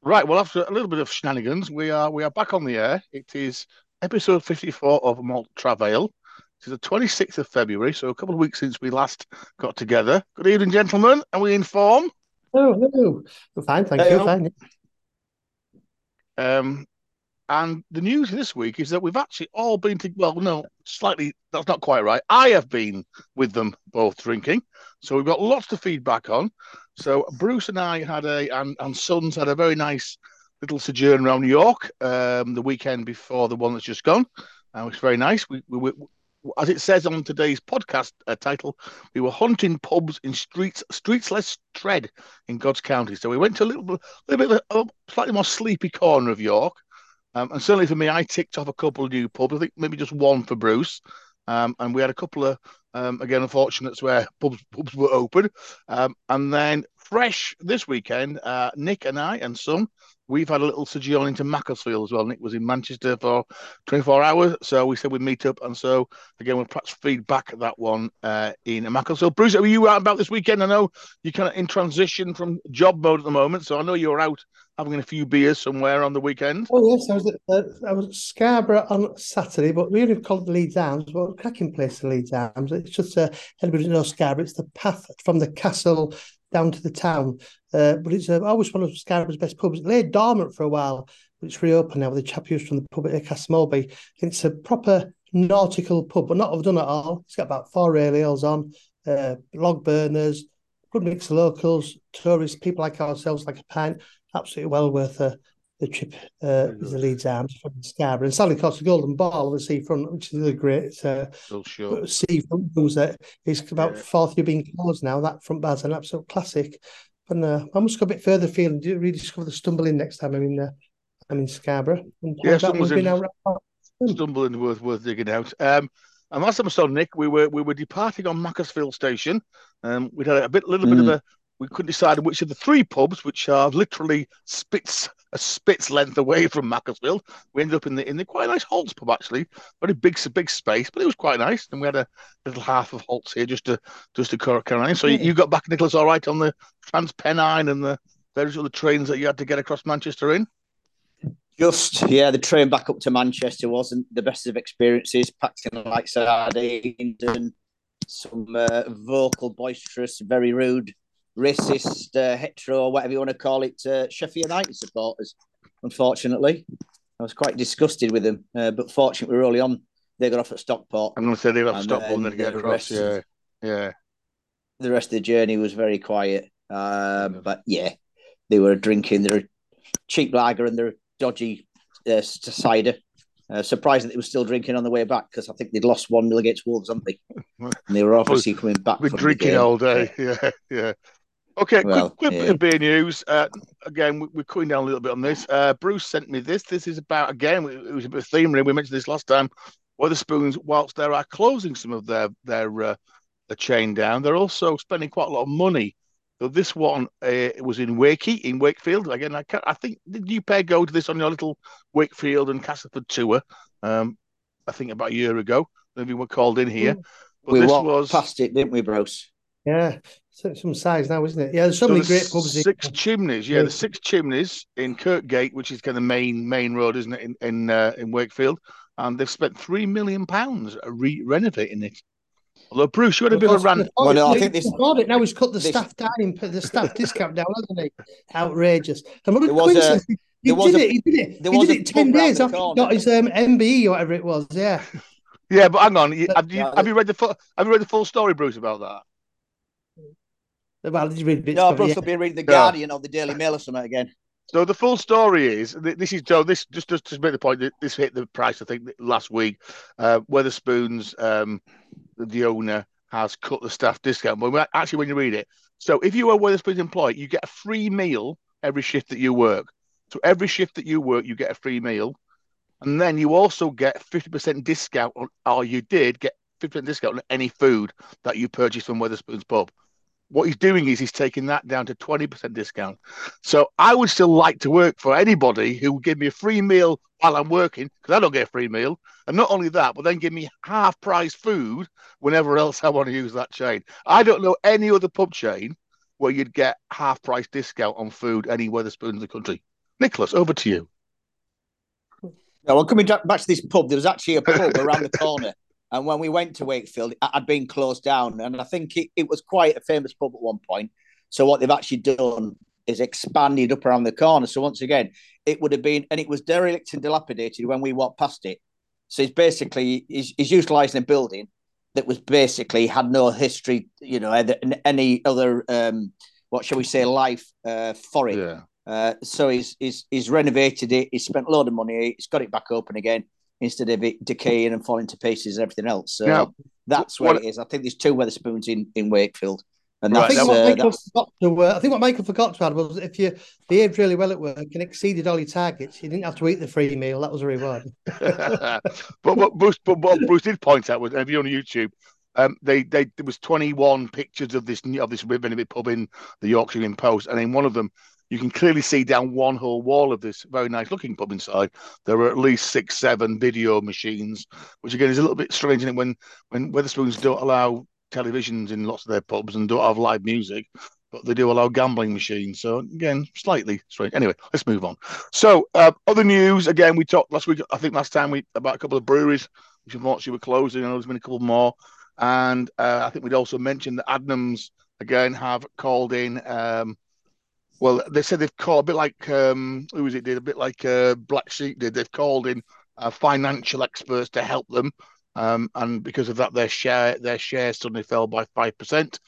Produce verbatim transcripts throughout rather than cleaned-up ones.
Right, well, after a little bit of shenanigans, we are we are back on the air. It is episode fifty-four of Malt Travail. It is the twenty-sixth of February, so a couple of weeks since we last got together. Good evening, gentlemen. Are we in form? Oh, no. I'm fine, thank Hey, you. oh, Fine. Um, and the news this week is that we've actually all been to, well, no, slightly, that's not quite right. I have been with them both drinking, so we've got lots to feedback on. So Bruce and I had a, and, and Sons had a very nice little sojourn around New York um, the weekend before the one that's just gone. Uh, it was very nice. We, we, we, as it says on today's podcast uh, title, we were hunting pubs in streets streets less tread in God's County. So we went to a little, little bit of a slightly more sleepy corner of York. Um, and certainly for me, I ticked off a couple of new pubs. I think maybe just one for Bruce. Um, and we had a couple of, um, again, unfortunates where pubs, pubs were open. Um, and then fresh this weekend, uh, Nick and I and Son, we've had a little sojourn into Macclesfield as well. Nick was in Manchester for twenty-four hours. So we said we'd meet up. And so, again, we'll perhaps feed back that one uh, in Macclesfield. Bruce, are you out about this weekend? I know you're kind of in transition from job mode at the moment. So I know you're out having a few beers somewhere on the weekend. Oh, yes, I was at, uh, I was at Scarborough on Saturday, but we only called it Leeds Arms. Well, cracking place, the Leeds Arms. It's just, uh, anybody knows Scarborough, it's the path from the castle down to the town. Uh, but it's uh, always one of Scarborough's best pubs. It lay dormant for a while, but it's reopened now with the chap used from the pub at Castlemulby. It's a proper nautical pub, but not overdone at all. It's got about four ale ales on, uh, log burners, good mix of locals, tourists, people like ourselves, like a pint. Absolutely well worth uh, the trip. Uh, is the Leeds Arms from Scarborough, and sadly, of course, the Golden Ball on the seafront, which is a great uh, Still sure. seafront booze. That is about Yeah. fourth year being closed now. That front bar's an absolute classic. But uh, I must go a bit further afield and do rediscover the Stumble Inn next time I'm in. Uh, I'm in Scarborough. And Yeah, how's that someone's one been in out? stumbling worth worth digging out. Um, and last time I saw Nick, we were we were departing on Macclesfield Station. Um, we'd had a bit, little bit of mm, a. We couldn't decide which of the three pubs, which are literally spits a spit's length away from Macclesfield. We ended up in the in the quite nice Holt's pub actually, very big, big space, but it was quite nice. And we had a little half of Holt's here just to just to Carolina. So you, Yeah. you got back, Nicholas, all right on the Transpennine and the various other trains that you had to get across Manchester in. just yeah, the train back up to Manchester wasn't the best of experiences. Packed in like sardines and some uh, vocal, boisterous, very rude, racist, uh, hetero, whatever you want to call it, uh, Sheffield United supporters. Unfortunately, I was quite disgusted with them, uh, but fortunately, we were early on. They got off at Stockport, I'm going to say they have to and stop and then then get the across. rest of Yeah, yeah. the rest of the journey was very quiet. Uh, but yeah, they were drinking their cheap lager and their dodgy uh, cider. Uh, surprised that they were still drinking on the way back because I think they'd lost one nil against Wolves, haven't they? And they were obviously coming back Been from the drinking game. all day. Yeah, yeah. Okay, quick, Well, quick bit yeah. of beer news. Uh, again, we, we're cutting down a little bit on this. Uh, Bruce sent me this. This is about, again, it was a bit of theme. We mentioned this last time. Wetherspoons, whilst they are closing some of their their uh, the chain down, they're also spending quite a lot of money. So this one uh, was in Wakey, in Wakefield. Again, I, can't, I think, did you pair go to this on your little Wakefield and Castleford tour? Um, I think about a year ago. Maybe we were called in here. But We this walked was past it, didn't we, Bruce? Yeah. So, some size now, isn't it? Yeah, there's so so many the great pubs here. Six Chimneys, yeah, the Six Chimneys in Kirkgate, which is kind of main main road, isn't it, in in, uh, in Wakefield, and they've spent three million pounds re renovating it. Although Bruce, you had a Of bit of a course, he can rant. afford Well, it. no, I He think can this afford it. Now he's cut the this staff down, the staff discount down, hasn't he? Outrageous. And what a there was a coincidence. He, he there was did a it. He did it. there He was did a it ten pub round days the after he got corner. his um, M B E or whatever it was. Yeah. Yeah, but hang on, you- But, have you have No, you read the full have you read the full story, Bruce, about that? well, I did read bits, no, but yeah. Bruce will be reading the Yeah. Guardian or the Daily Mail or something again. So the full story is this is Joe. This just just to make the point that this hit the price. I think last week, uh, Weatherspoons, um, the owner has cut the staff discount. But actually, when you read it, so if you are a Weatherspoons employee, you get a free meal every shift that you work. So every shift that you work, you get a free meal, and then you also get fifty percent discount on, or you did get fifty percent discount on any food that you purchase from Weatherspoons pub. What he's doing is he's taking that down to twenty percent discount. So I would still like to work for anybody who will give me a free meal while I'm working, because I don't get a free meal. And not only that, but then give me half price food whenever else I want to use that chain. I don't know any other pub chain where you'd get half price discount on food anywhere the spoon in the country. Nicholas, over to you. Well, coming back to this pub, there was actually a pub around the corner. And when we went to Wakefield, it had been closed down. And I think it, it was quite a famous pub at one point. So what they've actually done is expanded up around the corner. So once again, it would have been, and it was derelict and dilapidated when we walked past it. So it's basically, he's, he's utilising a building that was basically had no history, you know, any other, um, what shall we say, life uh, for it. Yeah. Uh, so he's, he's he's renovated it. He's spent a load of money. He's got it back open again instead of it decaying and falling to pieces and everything else. So now, that's where what, it is. I think there's two Wetherspoons in, in Wakefield. And right, that's, I, think what uh, Michael that's... forgot to, uh, I think what Michael forgot to add was if you behaved really well at work and exceeded all your targets, you didn't have to eat the free meal. That was a reward. but, what Bruce, but what Bruce did point out was, if you're on YouTube, um, they they there was twenty-one pictures of this of this Benefit pub in the Yorkshire Evening Post, and in one of them, you can clearly see down one whole wall of this very nice looking pub inside. There were at least six, seven video machines, which again is a little bit strange in it when when Wetherspoons don't allow televisions in lots of their pubs and don't have live music, but they do allow gambling machines. So again, slightly strange. Anyway, let's move on. So uh, other news. Again, we talked last week. I think last time we about a couple of breweries which unfortunately were closing. I know there's been a couple more, and uh, I think we'd also mentioned that Adnams again have called in. Um, Well, they said they've called a bit like um, who was it did a bit like uh, Black Sheep did. They've called in uh, financial experts to help them, um, and because of that, their share their shares suddenly fell by five percent.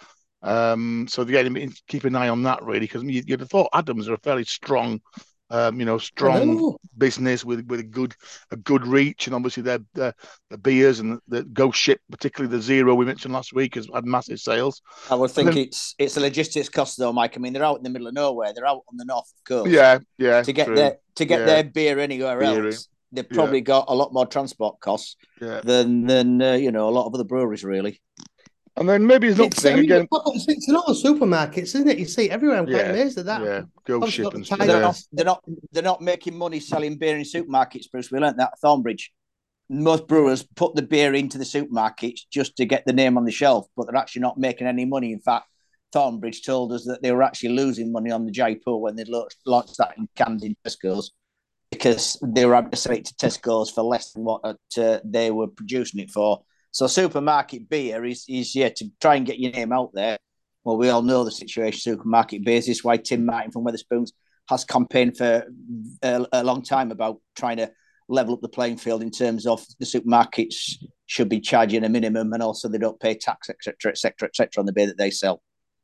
Um, so again, keep an eye on that really, because you, you'd have thought Adams are a fairly strong, um, you know, strong business with with a good a good reach, and obviously their the, the beers and the, the Ghost Ship, particularly the Zero we mentioned last week, has had massive sales. I would think then, it's it's a logistics cost though, Mike. I mean, they're out in the middle of nowhere. They're out on the north coast. Yeah, yeah. To get true. their to get yeah. their beer anywhere beer, else, they've probably yeah. got a lot more transport costs yeah. than than uh, you know a lot of other breweries really. And then maybe it's not thing I mean, again. It's in all the supermarkets, isn't it? You see everywhere. I'm quite yeah, amazed at that. Yeah, Ghost Ship and stuff. They're not, they're not they're not making money selling beer in supermarkets, Bruce. We learnt that at Thornbridge. Most brewers put the beer into the supermarkets just to get the name on the shelf, but they're actually not making any money. In fact, Thornbridge told us that they were actually losing money on the Jaipur when they launched that in cans in Tesco's, because they were able to sell it to Tesco's for less than what uh, they were producing it for. So supermarket beer is, is yeah, to try and get your name out there. Well, we all know the situation supermarket beer. This is why Tim Martin from Wetherspoons has campaigned for a, a long time about trying to level up the playing field in terms of the supermarkets should be charging a minimum, and also they don't pay tax, et cetera, et cetera, et cetera on the beer that they sell.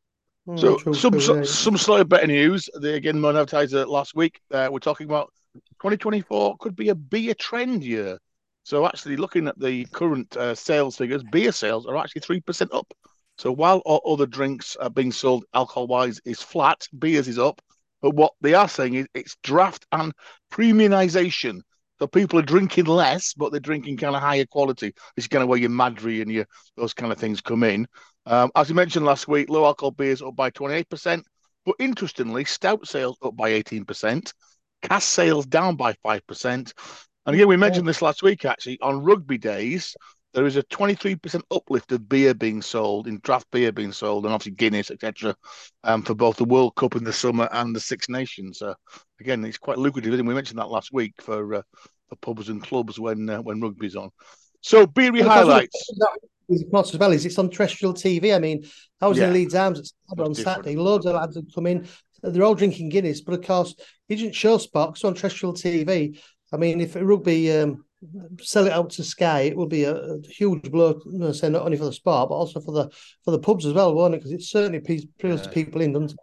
So true, some true, yeah. some slightly better news. They again, Mon advertiser last week. Uh, we're talking about twenty twenty-four could be a beer trend year. So actually, looking at the current uh, sales figures, beer sales are actually three percent up. So while all other drinks are being sold alcohol-wise is flat, beers is up. But what they are saying is it's draft and premiumization. So people are drinking less, but they're drinking kind of higher quality. This is kind of where your Madri and your those kind of things come in. Um, as you mentioned last week, low alcohol beers up by twenty-eight percent. But interestingly, stout sales up by eighteen percent. Cask sales down by five percent. And again, we mentioned this last week, actually, on rugby days, there is a twenty-three percent uplift of beer being sold, in draft beer being sold, and obviously Guinness, et cetera, um, for both the World Cup in the summer and the Six Nations. Uh, again, it's quite lucrative. And we mentioned that last week for, uh, for pubs and clubs when uh, when rugby's on. So, beery highlights. Of course, as well is it's on terrestrial T V. I mean, I was yeah. in Leeds Arms at Saturday on Saturday. Loads of lads had come in. They're all drinking Guinness, but of course, he didn't show Spock on terrestrial T V. I mean, if rugby um, sell it out to Sky, it will be a, a huge blow. You know, say not only for the sport, but also for the for the pubs as well, won't it? Because it certainly appeals yeah. to people in, doesn't it?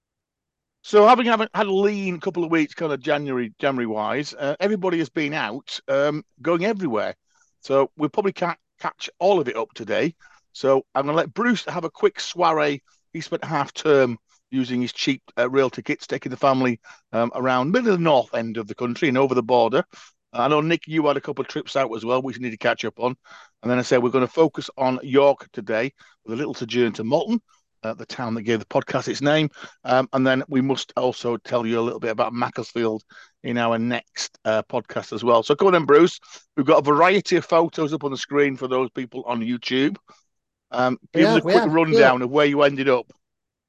So, having had a lean couple of weeks, kind of January, January wise, uh, everybody has been out, um, going everywhere. So we probably can't catch all of it up today. So I'm going to let Bruce have a quick soiree. He spent half term using his cheap uh, rail tickets, taking the family um, around middle of the north end of the country and over the border. Uh, I know, Nick, you had a couple of trips out as well, which you need to catch up on. And then I said we're going to focus on York today with a little sojourn to Malton, uh, the town that gave the podcast its name. Um, and then we must also tell you a little bit about Macclesfield in our next uh, podcast as well. So come on then, Bruce. We've got a variety of photos up on the screen for those people on YouTube. Um, give yeah, us a quick rundown yeah. of where you ended up.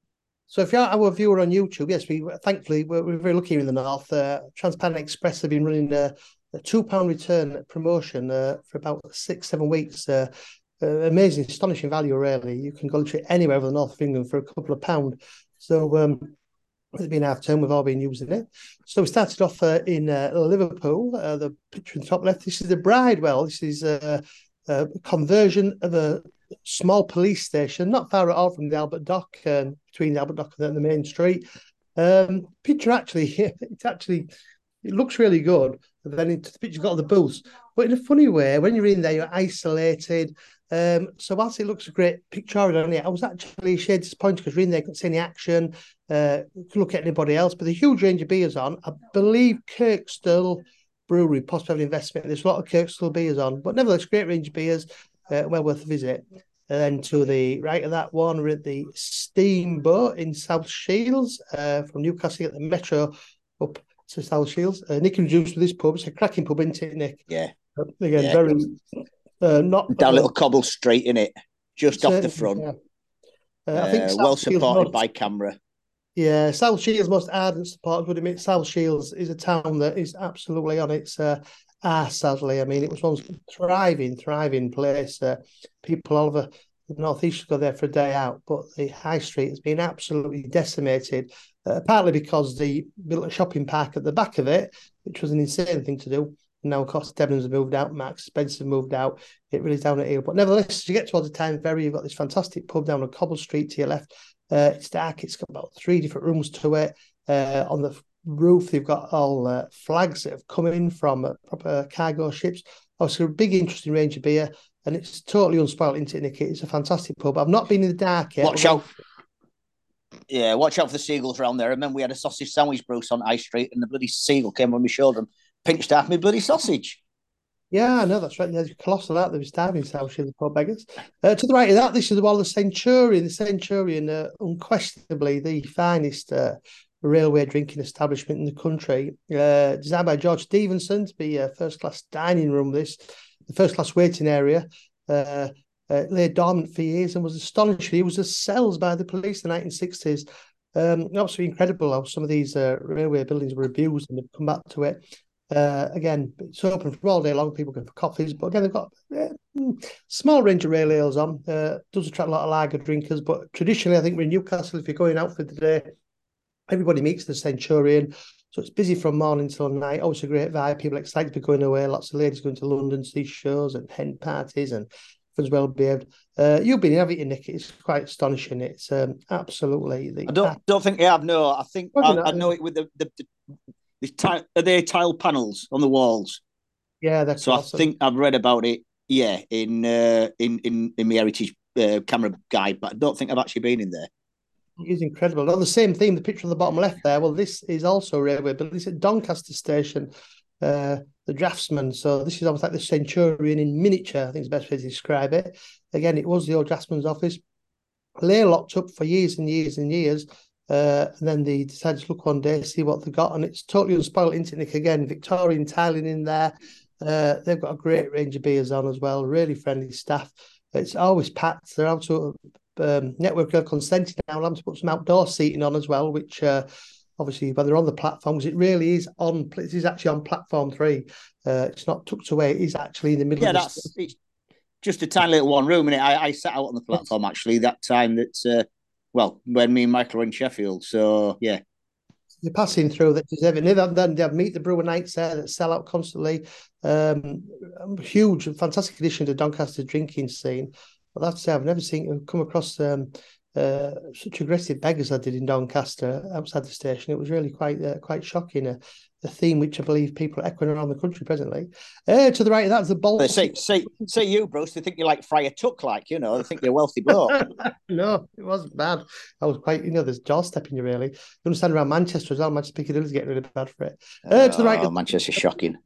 So if you're our viewer on YouTube, yes, we thankfully we're, we're very lucky in the north. Uh, Transparent Express have been running a, a two pound return promotion uh, for about six, seven weeks. Uh, uh, amazing, astonishing value, really. You can go literally anywhere over the north of England for a couple of pound. So um, it's been half term, we've all been using it. So we started off uh, in uh, Liverpool. Uh, the picture in the top left, this is the Bridewell. This is uh, a conversion of a small police station, not far at all from the Albert Dock, um, between the Albert Dock and the main street. Um, picture actually, it's actually, it looks really good. And then into the picture, you've got all the booths, but in a funny way, when you're in there, you're isolated. Um, so whilst it looks a great picture on it, I was actually shade disappointed because you're in there, you couldn't see any action, uh, you could look at anybody else, but the huge range of beers on. I believe Kirkstall Brewery possibly have an investment. There's a lot of Kirkstall beers on, but nevertheless, great range of beers, uh, well worth a visit. And then to the right of that one, we're at the Steamboat in South Shields, uh, from Newcastle at the Metro up to South Shields. Uh, Nick introduced with this pub. It's a cracking pub, isn't it, Nick? Yeah. Uh, again, yeah. very uh, not down a uh, little cobble street in it, just off the front. Yeah. Uh, I think uh, South well Shields supported most, by camera. Yeah, South Shields' most ardent supporters would admit South Shields is a town that is absolutely on its uh, arse, sadly. I mean, it was once a thriving, thriving place. Uh, people all over the northeast go there for a day out, but the high street has been absolutely decimated, uh, partly because they built a shopping park at the back of it, which was an insane thing to do. And now, of course, Debenhams have moved out, Marks Spencer moved out. It really is down at heel. But nevertheless, as you get towards the Tyne Ferry, you've got this fantastic pub down on Cobble Street to your left. Uh, it's dark. It's got about three different rooms to it. Uh, on the roof, they've got all uh, flags that have come in from uh, proper cargo ships. Obviously, a big, interesting range of beer, and it's totally unspoiled, isn't it, Nicky? It's a fantastic pub. I've not been in the dark yet. Watch out. Yeah, watch out for the seagulls around there. I remember we had a sausage sandwich, Bruce, on High Street, and the bloody seagull came on my shoulder and pinched half my bloody sausage. Yeah, I know, that's right. There's colossal that. They were starving South Shields, the poor beggars. Uh, to the right of that, this is the wall of the Centurion. The Centurion, uh, unquestionably the finest uh, railway drinking establishment in the country. Uh, designed by George Stevenson to be a first-class dining room, this, the first-class waiting area. Uh, uh, lay dormant for years and was astonishing. It was as cells by the police in the nineteen sixties. Um, absolutely incredible how some of these uh, railway buildings were abused and they've come back to it. Uh, again, it's open for all day long. People go for coffees, but again, they've got a uh, small range of rail ales on. Uh, does attract a lot of lager drinkers, but traditionally, I think we're in Newcastle. If you're going out for the day, everybody meets the Centurion. So it's busy from morning till night. Always a great vibe. People excited to be going away. Lots of ladies going to London to see shows and hen parties and as well behaved. Uh, you've been in, haven't you, Nick? It's quite astonishing. It's um, absolutely. The, I don't don't think I have. No, I think I, not, I know it with the the, the, the tile. Are they tile panels on the walls? Yeah, that's so. awesome. I think I've read about it. Yeah, in uh, in in in my heritage uh, camera guide, but I don't think I've actually been in there. It is incredible. On the same theme, the picture on the bottom left there. Well, this is also railway, but this is at Doncaster Station. Uh, the draftsman. So this is almost like the Centurion in miniature, I think is the best way to describe it. Again, it was the old draftsman's office. Lay locked up for years and years and years. Uh, and then they decided to look one day, see what they got. And it's totally unspoiled, isn't it, Nick? Again, Victorian tiling in there. Uh, they've got a great range of beers on as well. Really friendly staff. It's always packed. They're out to um, Network Rail consented now. I'm to put some outdoor seating on as well, which uh, obviously, when they're on the platforms, it really is on. It is actually on platform three. Uh, it's not tucked away. It is actually in the middle. Yeah, of the that's it's just a tiny little one room, and I, I sat out on the platform actually that time. That uh, well, when me and Michael were in Sheffield. So yeah, you're passing through that is ever. Then they have Meet the Brewer nights there that sell out constantly. Um, huge, fantastic addition to Doncaster drinking scene. But that's say I've never seen come across. Um, Uh, such aggressive beggars I did in Doncaster outside the station. It was really quite uh, quite shocking. A, a theme which I believe people are echoing around the country presently. Uh, to the right, that's the Baltic. Say, say, say you, Bruce. They think you're like Friar Tuck, like you know. They think you're a wealthy bloke. No, it wasn't bad. I was quite, you know, there's doorstepping you really. You understand around Manchester as well. Manchester Piccadilly is getting really bad for it. Uh, oh, to the right, Manchester's shocking.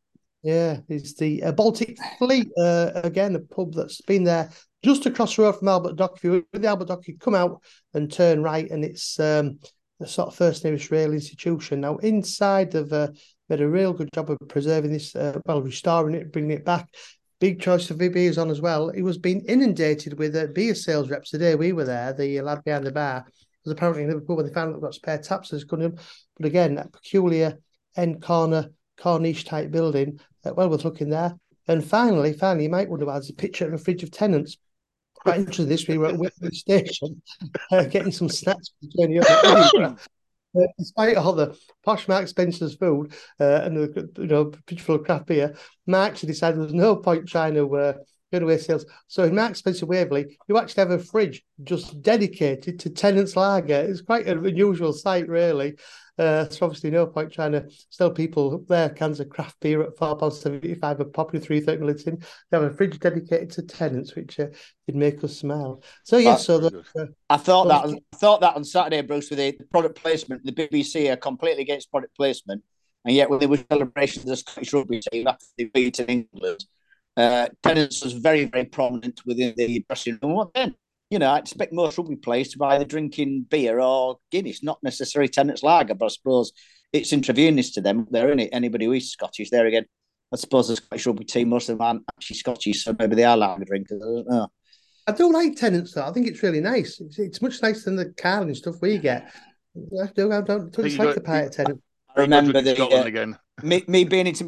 Yeah, it's the uh, Baltic Fleet, uh, again, a pub that's been there just across the road from Albert Dock. If you were at the Albert Dock, you come out and turn right, and it's um, the sort of first nearest rail institution. Now, inside, they've uh, made a real good job of preserving this, uh, well, restoring it, bringing it back. Big choice of beers on as well. It was being inundated with uh, beer sales reps the day we were there, the lad behind the bar. because apparently in Liverpool, when they found out they've got spare taps, there's going to, but again, that peculiar end corner, Corniche type building, uh, well worth looking there. And finally, finally, you might wonder why there's a picture of a fridge of Tennent's. Quite interesting this, we were at Whitby Station uh, getting some snacks for the journey over to Edinburgh. Uh, despite all the posh Mark Spencer's food uh, and the you know pitch full of craft beer, Mark actually decided there was no point trying to uh, go away sales. So in Mark Spencer Waverley, you actually have a fridge just dedicated to Tennent's Lager. It's quite an unusual sight, really. Uh, so obviously no point trying to sell people their cans of craft beer at four pounds seventy-five a pop with three thirty milliliters in. They have a fridge dedicated to Tennent's, which uh, did make us smile. So yes, yeah, so the, uh, I thought that on, I thought that on Saturday, Bruce, with the product placement, the B B C are completely against product placement, and yet when there were celebrations of the Scottish rugby team after they beat England, uh, Tennent's was very, very prominent within the dressing room. What then? You know, I expect most rugby players to be either drinking beer or Guinness, not necessarily Tennent's Lager, but I suppose it's intravenous to them there, isn't it? Anybody who is Scottish, there again, I suppose the Scottish rugby team, most of them aren't actually Scottish, so maybe they are lager drinkers. I don't know. I do like Tennent's, though. I think it's really nice. It's, it's much nicer than the Carling stuff we get. I do, I don't, don't dislike the pie at Tennent's. I remember the, Scotland uh, again. me, me being into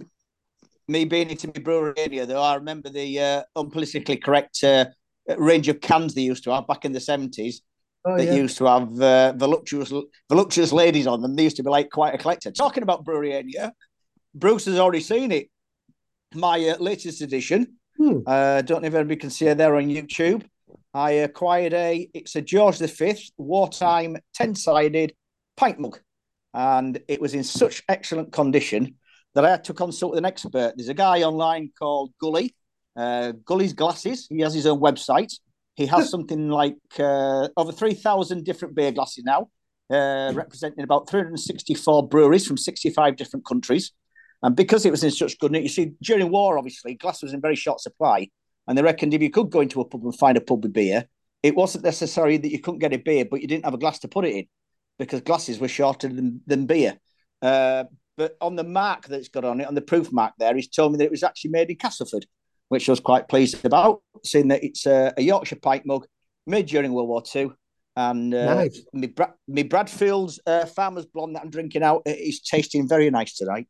me being into my brewery area, though, I remember the uh, unpolitically correct uh, range of cans they used to have back in the seventies. Oh, that yeah. used to have uh, voluptuous, voluptuous ladies on them. They used to be like quite a collector. Talking about brewery area, Bruce has already seen it. My uh, latest edition. Hmm. Uh, don't know if anybody can see it there on YouTube. I acquired a, it's a George the Fifth wartime ten-sided pint mug. And it was in such excellent condition that I had to consult with an expert. There's a guy online called Gully, uh, Gully's Glasses. He has his own website. He has something like uh, over three thousand different beer glasses now, uh, representing about three hundred sixty-four breweries from sixty-five different countries. And because it was in such good nick, you see, during war, obviously, glass was in very short supply. And they reckoned if you could go into a pub and find a pub with beer, it wasn't necessary that you couldn't get a beer, but you didn't have a glass to put it in because glasses were shorter than, than beer. Uh, but on the mark that's got on it, on the proof mark there, he's told me that it was actually made in Castleford, which I was quite pleased about, seeing that it's a, a Yorkshire pint mug made during World War Two. And uh, nice. my, Bra- my Bradfield's uh, Farmer's Blonde that I'm drinking out is tasting very nice tonight.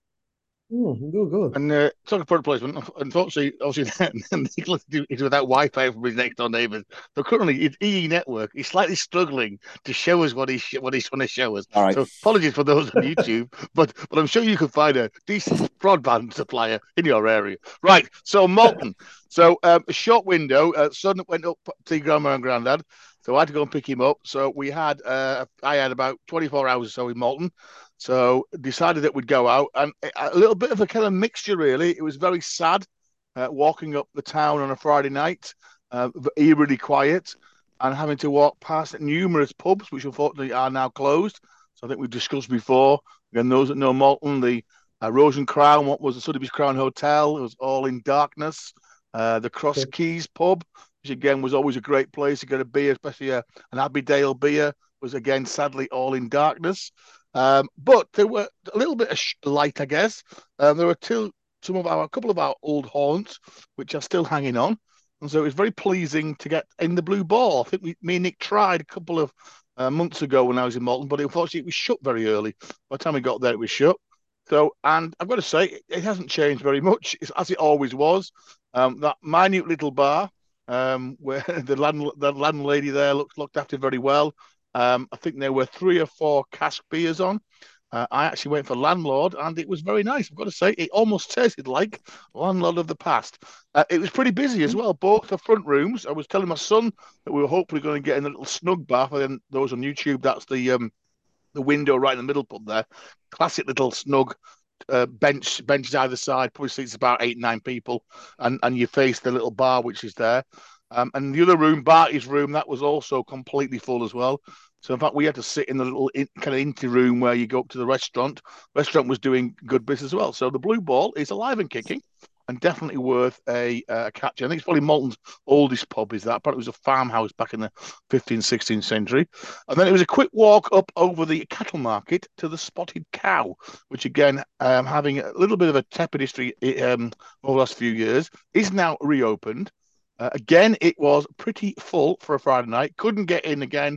Mm, good, good. And uh, talking product placement, unfortunately, obviously, Nicholas is without Wi-Fi from his next door neighbours. So currently, it's E E Network. He's slightly struggling to show us what he's what he's trying to show us. All right. So apologies for those on YouTube, but but I'm sure you can find a decent broadband supplier in your area. Right. So Malton. So um, a short window. Uh, son went up to grandma and granddad. So I had to go and pick him up. So we had, uh, I had about twenty-four hours or so in Malton. So decided that we'd go out, and a little bit of a kind of mixture, really. It was very sad uh, walking up the town on a Friday night, uh, eerily quiet, and having to walk past numerous pubs, which unfortunately are now closed. So I think we've discussed before. Again, those that know Malton, the uh, Rose and Crown, what was the Sotheby's Crown Hotel, it was all in darkness. Uh, the Cross Keys pub, which again was always a great place to get a beer, especially a, an Abbeydale beer, was again sadly all in darkness. Um, but there were a little bit of light, I guess. Um, there were two, some of our, a couple of our old haunts, which are still hanging on. And so it was very pleasing to get in the Blue Ball. I think we, me and Nick tried a couple of uh, months ago when I was in Malton, but unfortunately it was shut very early. By the time we got there, it was shut. So, and I've got to say, it, it hasn't changed very much. It's as it always was. Um, that minute little bar um, where the land, the landlady there looked looked after very well. Um, I think there were three or four cask beers on. Uh, I actually went for Landlord, and it was very nice. I've got to say, it almost tasted like Landlord of the past. Uh, it was pretty busy as well, both the front rooms. I was telling my son that we were hopefully going to get in a little snug bar. For them, those on YouTube, that's the um, the window right in the middle pub there. Classic little snug uh, bench, benches either side. Probably seats about eight, nine people, and and you face the little bar which is there. Um, and the other room, Barty's room, that was also completely full as well. So, in fact, we had to sit in the little in, kind of empty room where you go up to the restaurant. Restaurant was doing good business as well. So, the Blue Ball is alive and kicking and definitely worth a, a catch. I think it's probably Malton's oldest pub, is that. Apparently, it was a farmhouse back in the fifteenth, sixteenth century. And then it was a quick walk up over the cattle market to the Spotted Cow, which, again, um, having a little bit of a tepid history um, over the last few years, is now reopened. Uh, again, it was pretty full for a Friday night. Couldn't get in again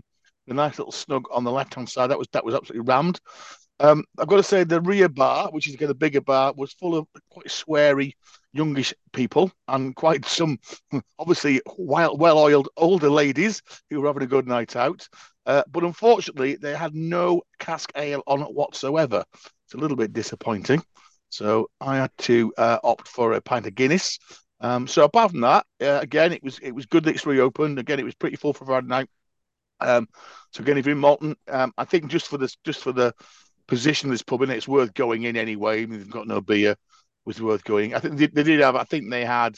a nice little snug on the left hand side. That was that was absolutely rammed. Um, I've got to say the rear bar, which is again a bigger bar, was full of quite sweary, youngish people and quite some obviously wild, well-oiled older ladies who were having a good night out. Uh, but unfortunately, they had no cask ale on whatsoever. It's a little bit disappointing. So I had to uh, opt for a pint of Guinness. Um, so apart from that, uh, again, it was it was good that it's reopened. Again, it was pretty full for Friday night. Um, so again, if you're in Malton, um, I think just for this, just for the position of this pub, and it's worth going in anyway. Even if they've got no beer, it was worth going. I think they, they did have. I think they had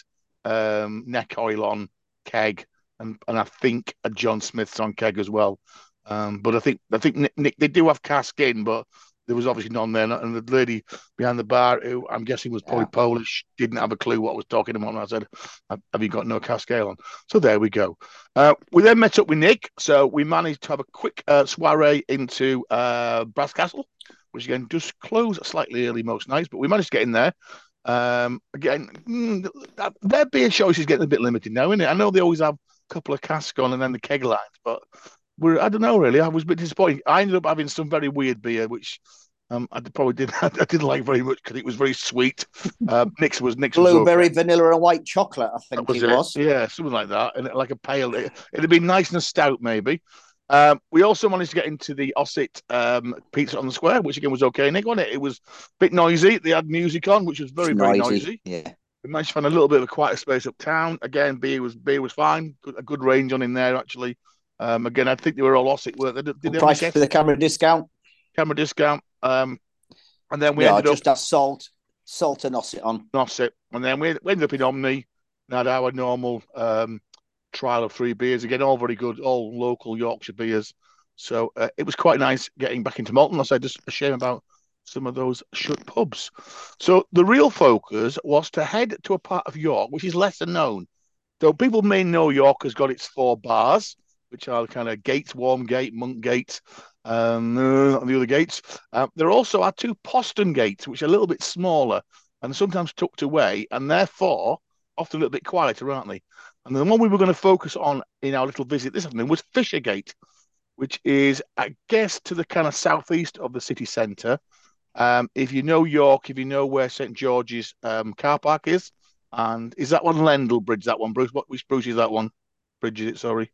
um, neck oil on keg, and and I think a John Smith's on keg as well. Um, but I think I think Nick, Nick they do have cask in, but there was obviously none there. And the lady behind the bar, who I'm guessing was probably yeah. Polish, didn't have a clue what I was talking about. And I said, "Have you got no cask ale on?" So there we go. Uh, we then met up with Nick, so we managed to have a quick uh, soiree into uh, Brass Castle, which again does close slightly early most nights, but we managed to get in there. Um, again, mm, that, their beer choice is getting a bit limited now, isn't it? I know they always have a couple of casks on and then the keg lines, but we're, I don't know really. I was a bit disappointed. I ended up having some very weird beer, which um, I probably didn't I didn't like very much because it was very sweet. Uh, Nick's was Nick's blueberry, was okay. vanilla, and white chocolate. I think was it, it was. Yeah, something like that, and like a pale. It, it'd been nice and stout maybe. Um, we also managed to get into the Ossett um, Pizza on the Square, which again was okay, Nick, wasn't it? It was a bit noisy. They had music on, which was very, very noisy. noisy. Yeah. We managed to find a little bit of a quieter space uptown. Again, beer was beer was fine. Good, a good range on in there, actually. Um, again, I think they were all Ossett. Were they? Did they price for the camera discount? Camera discount. Um, and then we yeah, ended just up... just that salt, salt and Ossett on. Ossett. And then we, we ended up in Omni and had our normal um, trial of three beers. Again, all very good, all local Yorkshire beers. So uh, it was quite nice getting back into Malton. I said, just a shame about some of those shut pubs. So the real focus was to head to a part of York which is lesser known. So people may know York has got its four bars, which are kind of Gates, Warmgate, Monkgate, um, uh, and the other gates. Uh, there also are two postern gates, which are a little bit smaller and sometimes tucked away, and therefore often a little bit quieter, aren't they? And the one we were going to focus on in our little visit this afternoon was Fishergate, which is, I guess, to the kind of southeast of the city centre. Um, if you know York, if you know where Saint George's um, car park is, and is that one Lendl Bridge, that one, Bruce? What, which bridge is that one? Bridge is it, sorry?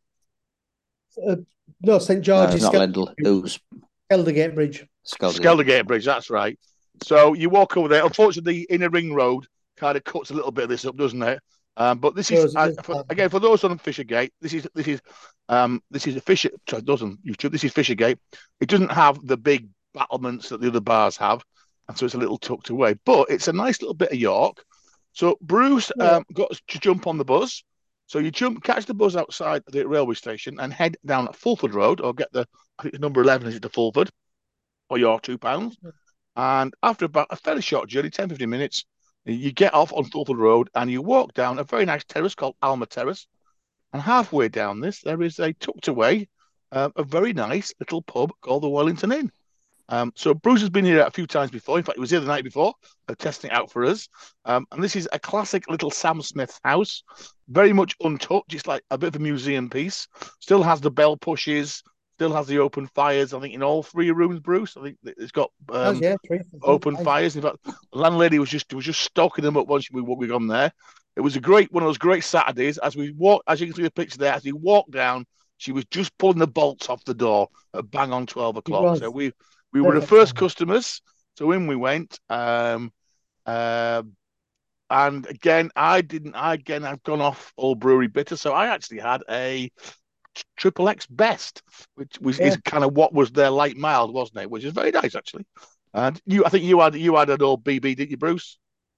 Uh, no, Saint George's. No, not Lendl. Who's? Skeldergate Bridge. Skeldergate. Skeldergate Bridge, that's right. So you walk over there. Unfortunately, the inner ring road kind of cuts a little bit of this up, doesn't it? Um, but this is uh, for, again for those on Fishergate. This is this is um, this is a Fisher. Sorry, doesn't YouTube. This is Fishergate. It doesn't have the big battlements that the other bars have, and so it's a little tucked away. But it's a nice little bit of York. So Bruce yeah. um, got to jump on the bus. So you jump, catch the bus outside the railway station, and head down at Fulford Road, or get the I think the number eleven is it to Fulford, or your two pounds. Yeah. And after about a fairly short journey, ten, fifteen minutes. You get off on Fulford Road and you walk down a very nice terrace called Alma Terrace. And halfway down this, there is a tucked away, uh, a very nice little pub called the Wellington Inn. Um, so Bruce has been here a few times before. In fact, he was here the night before, uh, testing it out for us. Um, and this is a classic little Sam Smith house, very much untouched. It's like a bit of a museum piece. Still has the bell pushes. Still has the open fires, I think, in all three rooms, Bruce. I think it's got um, oh, yeah, open fires. In fact, the landlady was just was just stocking them up once we we got there. It was a great one of those great Saturdays. As we walk, as you can see the picture there, as we walked down, she was just pulling the bolts off the door at bang on twelve o'clock. So we we were the first customers. So in we went. Um, uh, and again, I didn't. I again, I've gone off all brewery bitter. So I actually had a Triple X Best, which was yeah. is kind of what was their light mild, wasn't it? Which is very nice actually. And you, I think you had you had an old B B, didn't you, Bruce?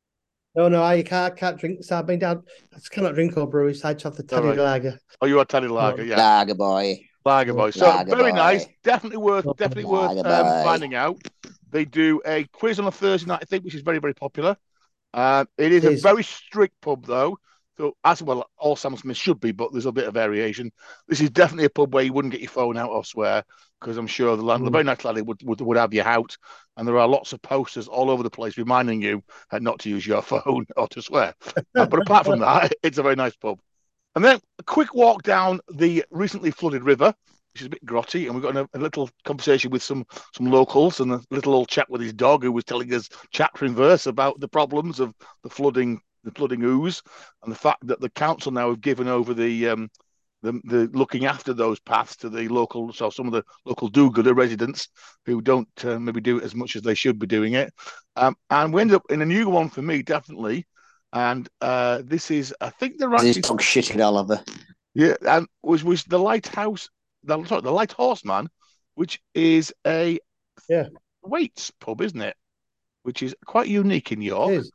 No, no, I can't, can't drink. So I've been down. I cannot drink old breweries. I just have the Taddy right. Lager. Oh, you had Taddy Lager, yeah. Lager boy, Lager boy. So Lager very boy. Nice. Definitely worth, definitely Lager worth um, finding out. They do a quiz on a Thursday night, I think, which is very, very popular. Uh, it is it a is. very strict pub, though. So, as well, all Sam Smith should be, but there's a bit of variation. This is definitely a pub where you wouldn't get your phone out or swear, because I'm sure the landlord, mm. the very nice landlord would, would, would have you out. And there are lots of posters all over the place reminding you not to use your phone or to swear. uh, but apart from that, it's a very nice pub. And then a quick walk down the recently flooded river, which which is a bit grotty, and we've got a, a little conversation with some some locals and a little old chap with his dog who was telling us chapter and verse about the problems of the flooding, the flooding ooze, and the fact that the council now have given over the um, the, the looking after those paths to the local, so some of the local do-gooder residents who don't uh, maybe do it as much as they should be doing it. Um, and we ended up in a new one for me, definitely. And uh, this is, I think they're This actually dog shit all over. yeah, and was was the Lighthouse, the, sorry, the Light Horseman, which is a Yeah. Thwaites pub, isn't it? Which is quite unique in York. It is.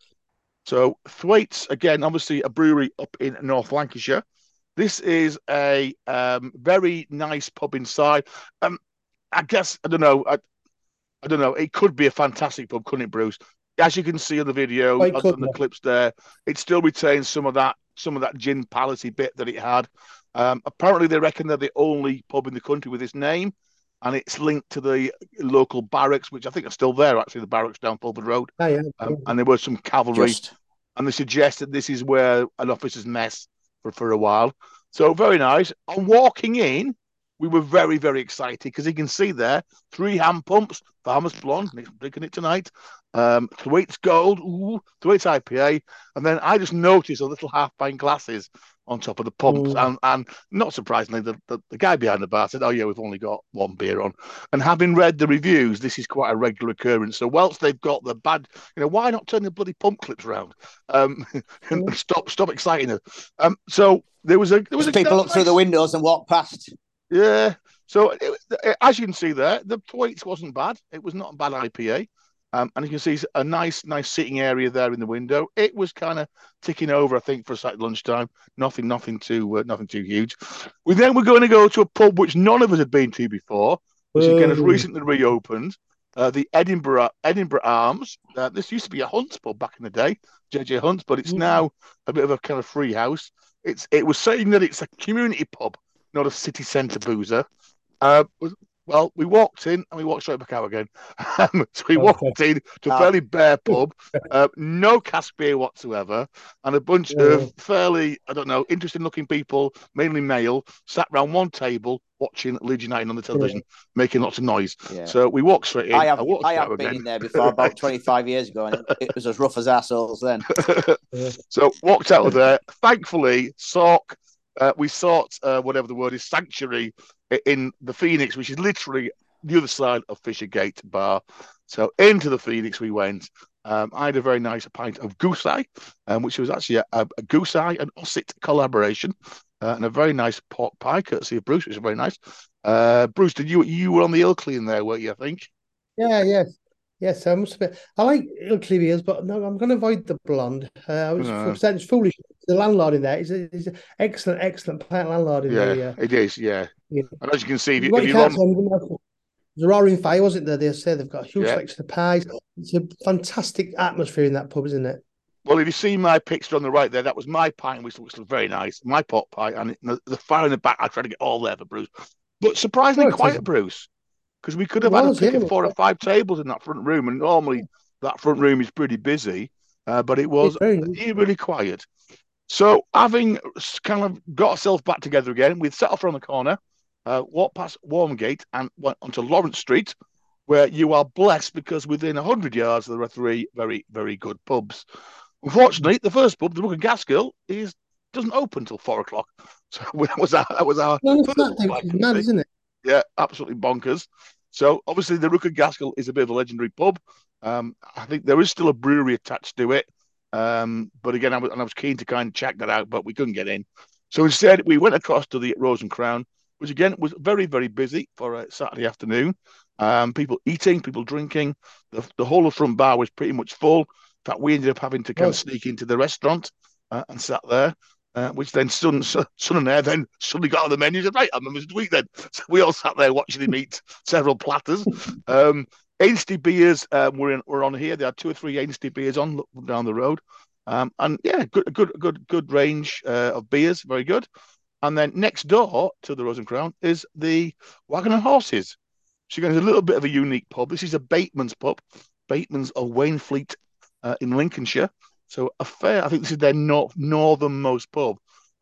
So Thwaites, again, obviously a brewery up in North Lancashire. This is a um, very nice pub inside. Um, I guess I don't know. I, I don't know. It could be a fantastic pub, couldn't it, Bruce? As you can see on the video, Oh, it on, could, on the yeah. clips there, it still retains some of that, some of that gin palacy bit that it had. Um, apparently, they reckon they're the only pub in the country with this name, and it's linked to the local barracks, which I think are still there. Actually, the barracks down Fulford Road, Oh, yeah. um, and there was some cavalry, Just. and they suggested this is where an officer's mess for for a while. So very nice. On walking in, we were very, very excited because you can see there three hand pumps, Farmer's Blonde, Nick's drinking it tonight, um, Thwaites Gold, ooh, Thwaites I P A, and then I just noticed a little half pint glasses on top of the pumps, Mm. and, and not surprisingly, the, the, the guy behind the bar said, "Oh yeah, we've only got one beer on." And having read the reviews, this is quite a regular occurrence. So whilst they've got the bad, you know, why not turn the bloody pump clips around um, and Mm. stop stop exciting her? Um, so there was a there was a People look nice, through the windows and walk past. yeah. So it, as you can see there, the Thwaites wasn't bad. It was not a bad I P A. Um, and you can see a nice, nice sitting area there in the window. It was kind of ticking over, I think, for a second lunchtime. Nothing, nothing too, uh, nothing too huge. We then were going to go to a pub which none of us had been to before, which again has Oh. recently reopened. Uh, the Edinburgh Edinburgh Arms. Uh, this used to be a Hunt's pub back in the day, J J Hunt's, but it's Mm. now a bit of a kind of free house. It's it was saying that it's a community pub, not a city centre boozer. Uh, well, we walked in and we walked straight back out again. Um, so we Okay. walked in to a Ah. fairly bare pub, uh, no cask beer whatsoever, and a bunch Yeah. of fairly, I don't know, interesting looking people, mainly male, sat around one table watching Leeds United on the television, making lots of noise. Yeah. So we walked straight in. I have, walked I straight have out been again. in there before, about twenty-five years ago, and it, it was as rough as assholes then. Yeah. So walked out of there. Thankfully, sought uh, we sought uh, whatever the word is, sanctuary i- in the Phoenix, which is literally the other side of Fishergate Bar. So into the Phoenix we went. Um, I had a very nice pint of goose eye, um, which was actually a, a, a goose eye and Osset collaboration, uh, and a very nice pork pie, courtesy of Bruce, which is very nice. Uh, Bruce, did you you were on the Ilkley in there, weren't you? I think. Yeah, yes. Yes, I must admit, I like Ilkley beers, but no, I'm going to avoid the blonde. Uh, I was Uh. it's foolish. The landlord in there is a, is an excellent, excellent pint landlord in Yeah, the. Uh, it is. Yeah, yeah. and as you can see, if, you, What if you you're can't on, say anything else. There's a roaring fire, wasn't there? They say they've got a huge Yeah. selection of pies. It's a fantastic atmosphere in that pub, isn't it? well, if you see my picture on the right there, that was my pie, which looks very nice. My pot pie, and it, the, the fire in the back. I tried to get all there for Bruce, but surprisingly Oh, it quiet, is. Bruce, because we could It have had a was, pick yeah. of four or five tables in that front room, and normally that front room is pretty busy, uh, but it was It's very nice. eerily quiet. So, having s- kind of got ourselves back together again, we set off around the corner, uh, walked past Warmgate, and went onto Lawrence Street, where you are blessed because within a hundred yards there are three very, very good pubs. Unfortunately, the first pub, the Rook and Gaskill, is doesn't open till four o'clock. So that was our that was our No, it's first not. pub, It's mad, isn't it? yeah, absolutely bonkers. So obviously the Rook and Gaskill is a bit of a legendary pub. Um, I think there is still a brewery attached to it. Um, but again, I was, and I was keen to kind of check that out, but we couldn't get in. So instead, we went across to the Rose and Crown, which again was very, very busy for a Saturday afternoon. Um, people eating, people drinking. The, the whole of front bar was pretty much full. In fact, we ended up having to kind of Oh. sneak into the restaurant uh, and sat there. Uh, which then Son, Son, Son and Air then suddenly got on the menu and said, right, I'm going to eat then. So we all sat there watching him eat several platters. Um, Ainsty beers um, were, in, were on here. They had two or three Ainsty beers on down the road. Um, and yeah, good, good, good, good range uh, of beers. Very good. And then next door to the Rose and Crown is the Wagon and Horses. So again, it's a little bit of a unique pub. This is a Bateman's pub. Bateman's of Wainfleet uh, in Lincolnshire. So a fair, I think this is their north, northernmost pub.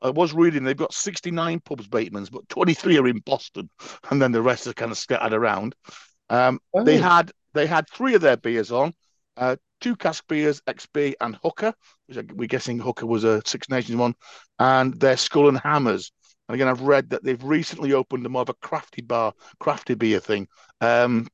I was reading they've got sixty-nine pubs, Bateman's, but twenty-three are in Boston, and then the rest are kind of scattered around. Um, Oh. They had they had three of their beers on, uh, two cask beers, X B and Hooker, which we're guessing Hooker was a Six Nations one, and their Skull and Hammers. And again, I've read that they've recently opened a more of a crafty bar, crafty beer thing. Um,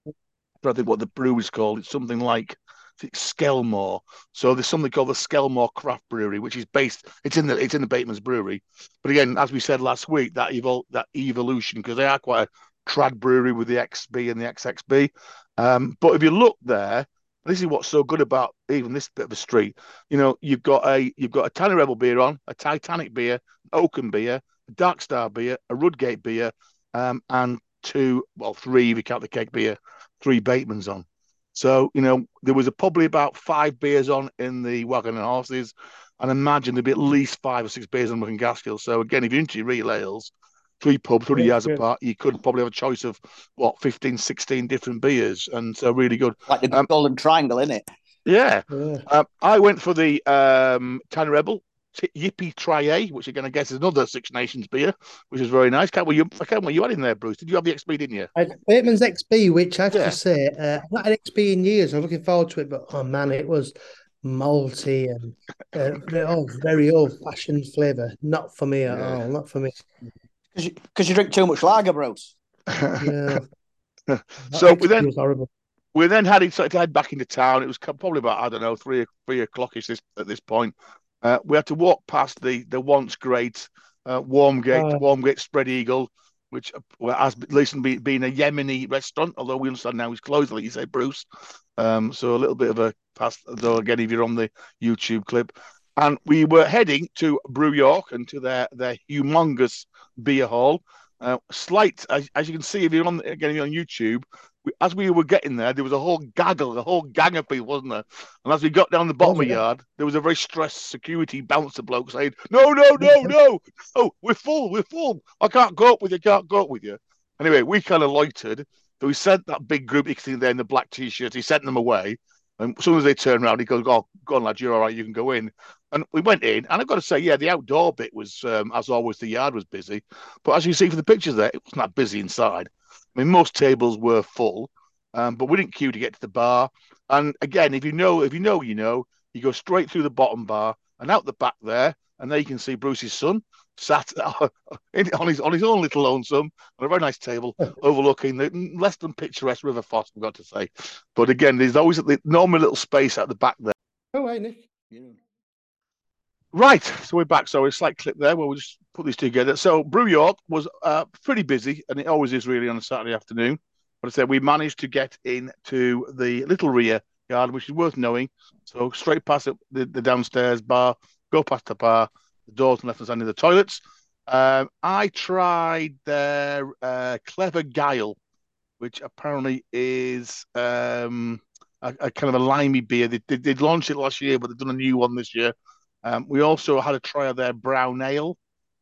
I think what the brew is called. It's something like it's Skelmore. So there's something called the Skelmore Craft Brewery, which is based. It's in the it's in the Bateman's Brewery. But again, as we said last week, that evol that evolution, because they are quite a trad brewery with the X B and the X X B. Um, but if you look there, this is what's so good about even this bit of a street. You know, you've got a you've got a Tiny Rebel beer on, a Titanic beer, Oaken beer, a Dark Star beer, a Rudgate beer, um, and two, well, three if you count the keg beer, three Batemans on. So, you know, there was a, probably about five beers on in the Wagon and Horses, and imagine there'd be at least five or six beers on Muck and Gaskill. So again, if you're into your real ales, three pubs, three yards apart, you could probably have a choice of what fifteen, sixteen different beers, and so really good. Like the um, Golden Triangle, isn't it? Yeah, Yeah. um, I went for the um, Tiny Rebel Yippee Try-A, which again I guess is another Six Nations beer, which is very nice. Can't you? I can't you had in there, Bruce? Did you have the X B? Didn't you? I had Bateman's X B, which I have Yeah. to say, uh, I've not had X B in years. I'm looking forward to it, but oh man, it was malty and uh, very, oh, very old-fashioned flavour. Not for me at Yeah. all. Not for me. Because you, 'cause you drink too much lager, Bruce. Yeah. So That we then X B was horrible. we then had to head back into town. It was probably about I don't know three three o'clockish this at this point. Uh, we had to walk past the the once great uh, Warmgate Oh. Warmgate Spread Eagle, which uh, has recently been a Yemeni restaurant, although we understand now it's closed, like you say, Bruce. Um, so a little bit of a past, though. Again, if you're on the YouTube clip, and we were heading to Brew York and to their their humongous beer hall. Uh, slight, as, as you can see, if you're on again if you're on YouTube. We, as we were getting there, there was a whole gaggle, a whole gang of people, wasn't there? And as we got down the bottom of the yard, there was a very stressed security bouncer bloke saying, "No, no, no, no, no, we're full, we're full. I can't go up with you, can't go up with you." Anyway, we kind of loitered. So we sent that big group you can see there in the black t-shirts. He sent them away. And as soon as they turned around, he goes, "Oh, go on, lad, you're all right. You can go in." And we went in. And I've got to say, yeah, the outdoor bit was, um, as always, the yard was busy. But as you see from the pictures there, it wasn't that busy inside. I mean, most tables were full, um, but we didn't queue to get to the bar. And again, if you know, if you know, you know, you go straight through the bottom bar and out the back there, and there you can see Bruce's son sat on his on his own little lonesome on a very nice table overlooking the less than picturesque River Foss, I've got to say. But again, there's always the normal little space at the back there. Oh, hey, Nick. Yeah. Right, so we're back. So a slight clip there where we'll just put these together. So Brew York was uh, pretty busy, and it always is really on a Saturday afternoon. But I said we managed to get into the Little Rear yard, which is worth knowing. So straight past the, the downstairs bar, go past the bar, the doors on the left hand side of the toilets. Um, I tried their uh, Clever Guile, which apparently is um, a, a kind of a limey beer. They, they, they'd launched it last year, but they've done a new one this year. Um, we also had a try of their brown ale.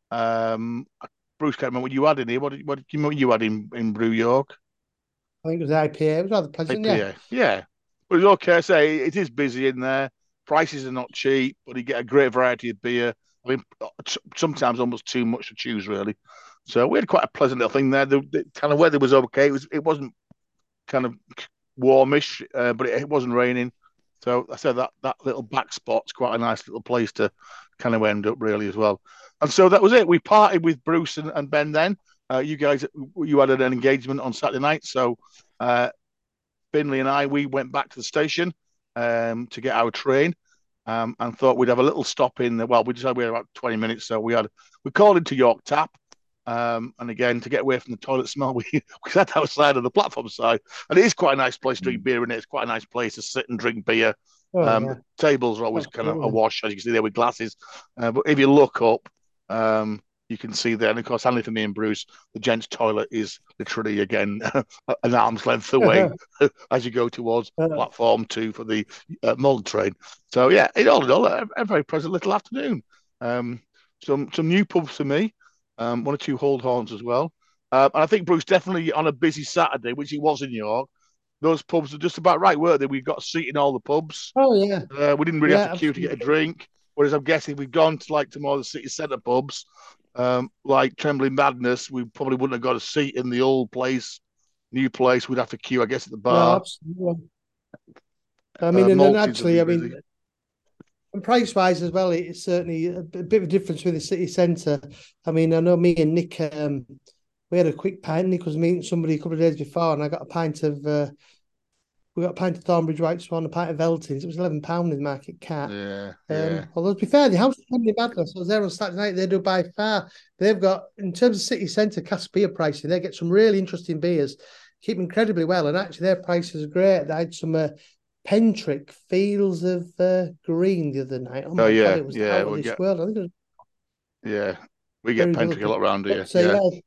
Um, Bruce, can't remember what you had in here. What, what do you remember you had in, in Brew York? I think it was I P A. It was rather pleasant, I P A. yeah. Yeah. But it's okay. I say it is busy in there. Prices are not cheap, but you get a great variety of beer. I mean, sometimes almost too much to choose, really. So we had quite a pleasant little thing there. The, the kind of weather was okay. It was. It wasn't kind of warmish, uh, but it, it wasn't raining. So I said that that little back spot's quite a nice little place to kind of end up, really, as well. And so that was it. We parted with Bruce and, and Ben then. Uh, you guys, you had an engagement on Saturday night. So uh, Finley and I, we went back to the station um, to get our train um, and thought we'd have a little stop in. The, well, we decided we had about twenty minutes. So we had we called into York Tap. Um, and again, to get away from the toilet smell, we, we sat outside on the platform side. And it is quite a nice place to drink beer in it. It's quite a nice place to sit and drink beer. Oh, um, yeah. The tables are always Absolutely. kind of awash, as you can see there, with glasses. Uh, but if you look up, um, you can see there. And of course, only for me and Bruce, the gents' toilet is literally, again, an arm's length away as you go towards platform two for the uh, Malden train. So, yeah, it all in all, a, a very pleasant little afternoon. Um, some, some new pubs for me. Um, one or two hold horns as well. Uh, and I think Bruce, definitely on a busy Saturday, which he was in York, those pubs are just about right, weren't they? We got a seat in all the pubs. Oh, yeah. Uh, we didn't really Yeah, have to queue to get a drink. Whereas I'm guessing if we'd gone to like to more of the city centre pubs, um, like Trembling Madness, we probably wouldn't have got a seat in the old place. New place, we'd have to queue, I guess, at the No, bar. absolutely. I mean, Uh, and then Maltings would be actually, I mean, busy. and price wise as well, it's certainly a bit of a difference with the city centre. I mean, I know me and Nick, um, we had a quick pint. Nick was meeting somebody a couple of days before, and I got a pint of, uh, we got a pint of Thornbridge White Swan, a pint of Eltins. It was eleven pounds in Market Cat. Yeah, Um, yeah. although to be fair, the house is probably madness. I was there on Saturday night. They do by far. They've got, in terms of city centre cask beer pricing, they get some really interesting beers, keep incredibly well, and actually their prices are great. They had some uh, Pentrick Fields of uh, Green the other night. Oh my Oh god, yeah, it was yeah. out of We this get world. I think it was yeah, we get very good Pentrick a looking. lot around here. So Yeah, yeah,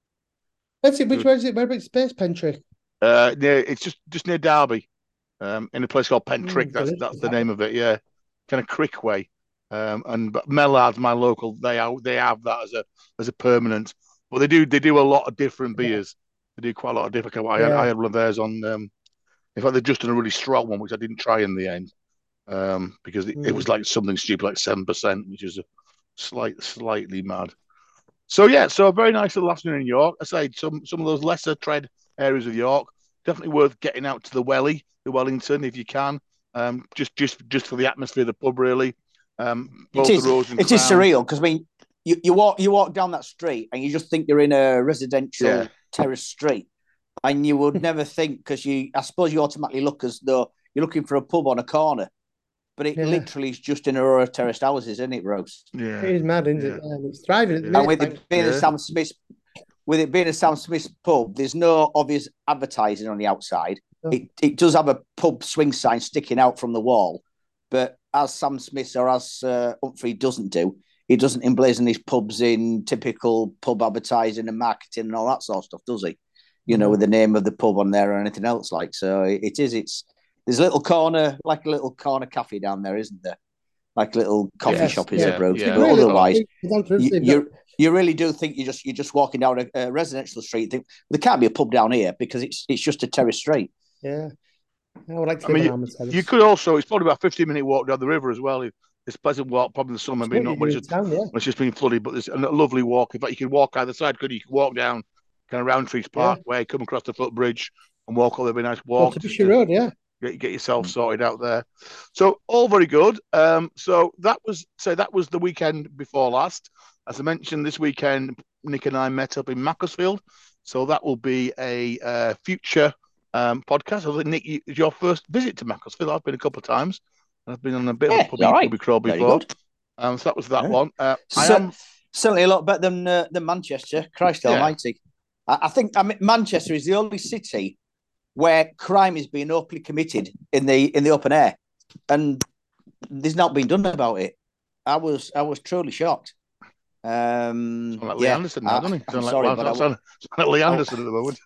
that's it. Which good. where is it? Where it's based, Pentrick? Uh, yeah, it's just just near Derby, um, in a place called Pentrick. Mm, That's that's delicious. the name of it. Yeah, kind of Crick way. Um, and but Mellard's my local. They are they have that as a as a permanent. But they do they do a lot of different beers. They do quite a lot of different. I had I Yeah. had one of theirs on. Um, in fact, they've just done a really strong one, which I didn't try in the end, um, because it, it was Mm. like something stupid, like seven percent, which is a slight slightly mad. So yeah, so a very nice little afternoon in York. I say some some of those lesser tread areas of York, definitely worth getting out to the Welly, the Wellington, if you can. Um, just just just for the atmosphere of the pub, really. Um, It both the is. Rose and It is Crown. surreal because I mean, you, you walk you walk down that street and you just think you're in a residential Yeah. terrace street, and you would never think because you, I suppose, you automatically look as though you're looking for a pub on a corner, but it Yeah. literally is just in a row of terraced houses, isn't it, Rose? Yeah. It is mad, isn't Yeah. it? Yeah, and it's thriving at the Yeah. And minute. with it being a Yeah. Sam Smith, with it being a Sam Smith pub, there's no obvious advertising on the outside. No. It it does have a pub swing sign sticking out from the wall, but as Sam Smith or as uh, Humphrey doesn't do, he doesn't emblazon his pubs in typical pub advertising and marketing and all that sort of stuff, does he? You know, No. with the name of the pub on there or anything else like. So it is. It's there's a little corner, like a little corner cafe down there, isn't there? Like a little coffee Yes, shop, is yeah. it, bro? Yeah. But Really, otherwise, it's down to you, everything, you but- you really do think you just you're just walking down a, a residential street. Think there can't be a pub down here because it's it's just a terrace street. Yeah. I would like to I live mean, on Almond you, you Terrace. could also. It's probably about a fifteen minute walk down the river as well. It's a pleasant walk, probably in the summer, maybe What you not when do it's, in just, town, yeah. when it's just been flooded. But there's a lovely walk. In fact, you can walk either side. Could you? You can walk down kind of Roundtrees Yeah. Parkway, come across the footbridge, and walk all the very nice Well, walk. to just Bushy to- Road, yeah. get, get yourself sorted out there. So all very good. Um, so that was so that was the weekend before last. As I mentioned, this weekend Nick and I met up in Macclesfield. So that will be a uh, future um, podcast. I think Nick, you, it's your first visit to Macclesfield. I've been a couple of times. I've been on a bit Yeah, of a pubby, all right. pubby crawl Very before. good. Um, so that was that Yeah. one. Uh, I So- am. Certainly a lot better than uh, than Manchester. Christ Yeah. Almighty! I, I think I mean, Manchester is the only city where crime is being openly committed in the in the open air, and there's not been done about it. I was I was truly shocked. Um, Sound like Lee yeah, Anderson now, I, doesn't he? I'm Sound like, sorry, well, but I, sound, would, sound like Lee I- Anderson at the moment.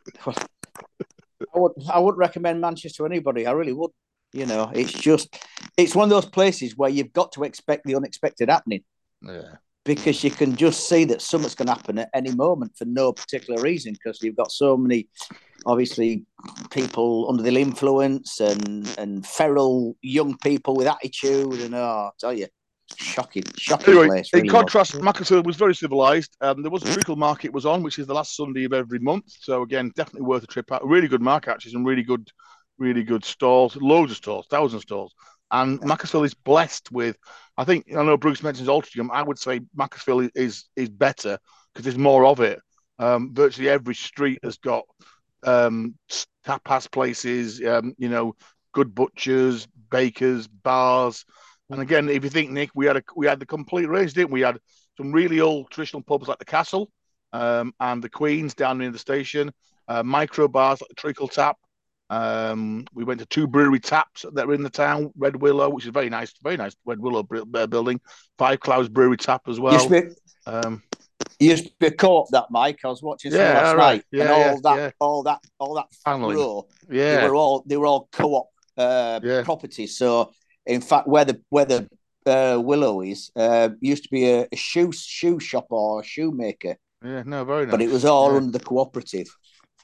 I would I wouldn't recommend Manchester to anybody. I really would. You know, it's just it's one of those places where you've got to expect the unexpected happening. Yeah. Because you can just see that something's going to happen at any moment for no particular reason because you've got so many obviously people under the influence and and feral young people with attitude and oh, I tell you, shocking, shocking Anyway, place. in Really contrast, was. Macclesfield was very civilised. Um, there was a treacle market was on, which is the last Sunday of every month. So again, definitely worth a trip out. Really good market actually, some really good, really good stalls, loads of stalls, thousand stalls. And Yeah. Macclesfield is blessed with. I think I know Bruce mentions Altrincham. I would say Macclesfield is is better because there's more of it. Um, virtually every street has got um, tapas places. Um, you know, good butchers, bakers, bars. And again, if you think, Nick, we had a we had the complete range, didn't we? We had some really old traditional pubs like the Castle um, and the Queen's down near the station, uh, micro bars like the Treacle Tap. Um, we went to two brewery taps that were in the town, Red Willow, which is very nice, very nice Red Willow building. Five Clouds Brewery Tap as well. Used to be, Um, used to be a co-op that, Mike. I was watching some Yeah, last all right. night, Yeah, and all yeah, that, yeah. all that, all that Paneling. row, they yeah, were all they were all co-op uh, Yeah. properties. So, in fact, where the where the uh, Willow is uh, used to be a, a shoe shoe shop or a shoemaker, yeah, no, very nice. but it was all Yeah. under the cooperative.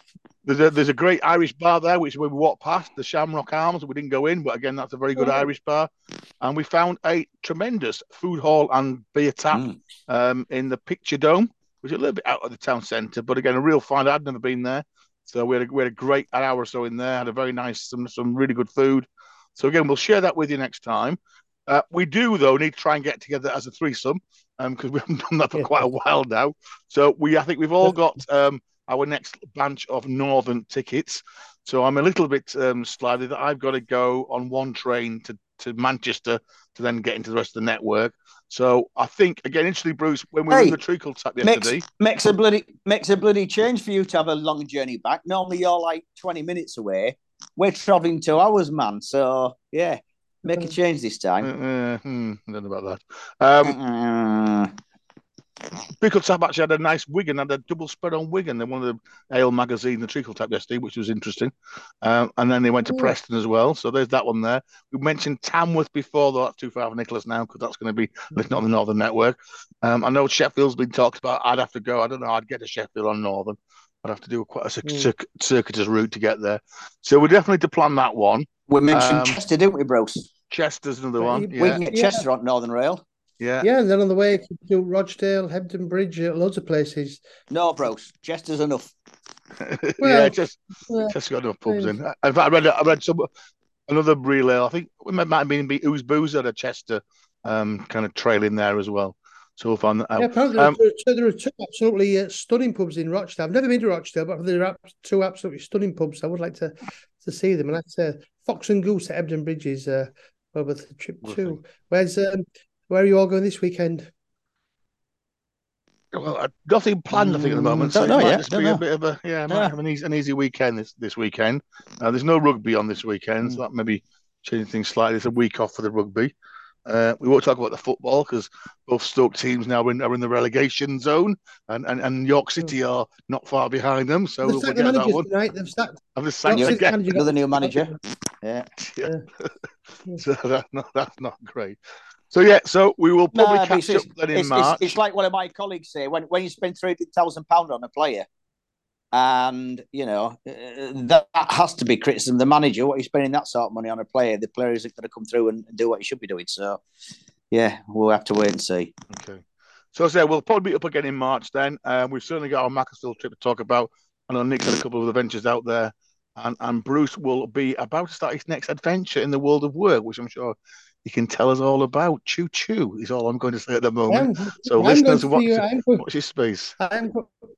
There's a there's a great Irish bar there, which we walked past, the Shamrock Arms. We didn't go in, but again, that's a very good oh. Irish bar. And we found a tremendous food hall and beer tap mm. um, in the Picture Dome, which is a little bit out of the town centre, but again, a real find. I'd never been there, so we had a, we had a great an hour or so in there. Had a very nice some some really good food. So again, we'll share that with you next time. Uh, we do though need to try and get together as a threesome because um, we haven't done that for quite a while now. So we I think we've all got. Um, our next bunch of Northern tickets. So I'm a little bit um, slightly that I've got to go on one train to, to Manchester to then get into the rest of the network. So I think, again, interestingly, Bruce, when we hey, were in the Treacle Tap yesterday... Makes, makes, a bloody, makes a bloody change for you to have a long journey back. Normally you're like twenty minutes away. We're travelling two hours, man. So, yeah, make a change this time. Uh, uh, hmm, I don't know about that. Um, uh, Treacle Tap actually had a nice Wigan, had a double spread on Wigan. They won the Ale magazine, the Treacle Tap yesterday, which was interesting. Um, and then they went to Ooh. Preston as well. So there's that one there. We mentioned Tamworth before, though that's too far for Nicholas now because that's going to be listed on the Northern Network. Um, I know Sheffield's been talked about. I'd have to go. I don't know. I'd get to Sheffield on Northern. I'd have to do a, quite a circuitous circuitous route to get there. So we definitely need to plan that one. We mentioned um, Chester, didn't we, Bruce? Chester's another one. We yeah. can get Chester yeah. on Northern Rail. Yeah, yeah, and then on the way to Rochdale, Hebden Bridge, loads of places. No, bros, Chester's enough. well, yeah, just well, just got enough pubs yeah. in. In fact, I read I read some another relay. I think it might have been Ooze Booze at a Chester um, kind of trail in there as well. So we'll find that out. Yeah, apparently um, there, are, there are two absolutely uh, stunning pubs in Rochdale. I've never been to Rochdale, but there are two absolutely stunning pubs. I would like to to see them. And I'd say Fox and Goose at Hebden Bridge is uh, well worth the trip too. Where's um, Where are you all going this weekend? Well, nothing planned, I think, at the moment. So don't know it might yet. just don't be know. a bit of a yeah. I might yeah. have an easy, an easy weekend this, this weekend. Uh, there's no rugby on this weekend, mm. so that maybe changing things slightly. It's a week off for the rugby. Uh, we won't talk about the football because both Stoke teams now are in, are in the relegation zone, and, and, and York City mm. are not far behind them. So they've we'll forget the that one. Tonight. They've sacked. I've just sacked again. Another new manager. Yeah. yeah. so that's not that's not great. So, yeah, so we will probably nah, catch up then in it's, March. It's, it's like one of my colleagues say, when, when you spend three hundred thousand pounds on a player, and, you know, uh, that, that has to be criticism of the manager. What are you spending that sort of money on a player? The player isn't going to come through and, and do what he should be doing. So, yeah, we'll have to wait and see. Okay. So, as I say, we'll probably be up again in March then. Um, we've certainly got our Macclesfield trip to talk about. I know Nick's had a couple of adventures out there. And, and Bruce will be about to start his next adventure in the world of work, which I'm sure he can tell us all about. Choo choo is all I'm going to say at the moment. I'm, so, I'm listeners, watch, to, going, watch his space. I'm,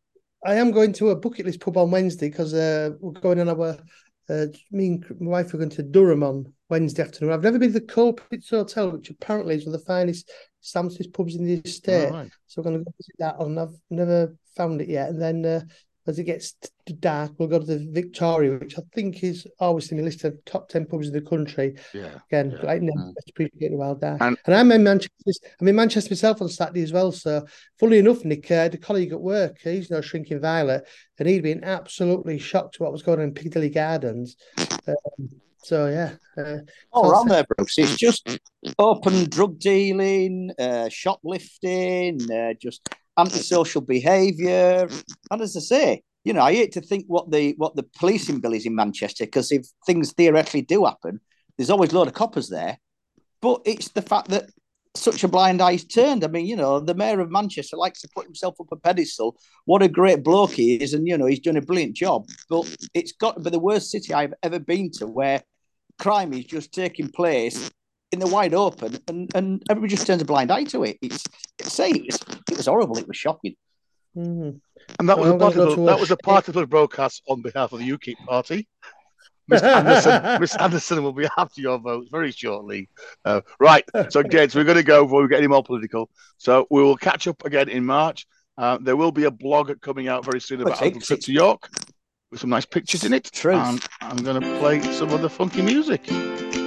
I am going to a bucket list pub on Wednesday because uh, we're going on our. Uh, me and my wife are going to Durham on Wednesday afternoon. I've never been to the Coal Pits Hotel, which apparently is one of the finest Samson's pubs in the estate. Right. So we're going to go visit that one. I've never found it yet. And then uh, as it gets dark, we'll go to the Victoria, which I think is always in the list of top ten pubs in the country. Yeah. Again, yeah. like never mm. appreciate a while dark. And, and I'm in Manchester. I'm in Manchester myself on Saturday as well. So, funnily enough, Nick, uh, I had a colleague at work. He's no shrinking violet, and he'd been absolutely shocked to what was going on in Piccadilly Gardens. Um, so yeah. Uh, All around there, Bruce. It's just open drug dealing, uh, shoplifting, uh, just antisocial behaviour. And as I say, you know, I hate to think what the what the policing bill is in Manchester, because if things theoretically do happen, there's always a load of coppers there. But it's the fact that such a blind eye's turned. I mean, you know, the mayor of Manchester likes to put himself up a pedestal. What a great bloke he is, and, you know, he's done a brilliant job. But it's got to be the worst city I've ever been to, where crime is just taking place in the wide open, and, and everybody just turns a blind eye to it. It's, it's say it was, it was horrible. It was shocking. Mm-hmm. And that was well, a part of the, that was a part of the broadcast on behalf of the UKIP party. Miss Anderson, Miss Anderson will be after your votes very shortly. Uh, right, so Gates, we're going to go before we get any more political. So we will catch up again in March. Uh, there will be a blog coming out very soon about a trip to York with some nice pictures in it. True. And I'm going to play some of the funky music.